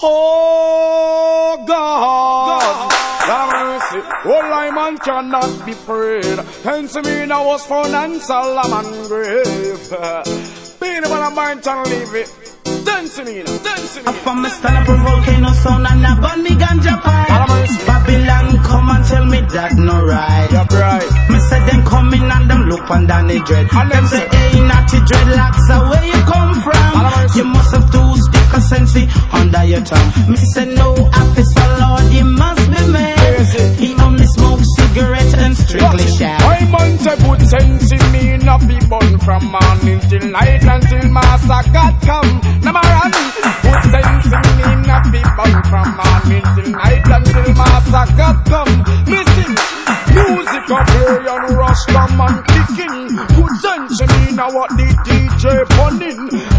Oh God, have mercy. Oh, Lyman cannot be freed. Hence me now was found and Solomon grave. Being when I'm burnt and leave it. Dancing me now, dancing me. I found me stand up a volcano sound and I burn me ganja pipe. Babylon come and tell me that no right. Yep, right. Me say them coming and them look under the dread. And them say, hey, natty dreadlocks, where you come from? You must have two stick of sense under your tongue. Me say no officer, Lord, you must be made. He only smokes cigarettes and strictly shag. I man say put sense in me, not be born from morning till night until Master God come. Number one, put sense in me, not be born from morning till night until Master God come. Listen, music of prayer and rush come and kicking. Put sense in me, now what they do.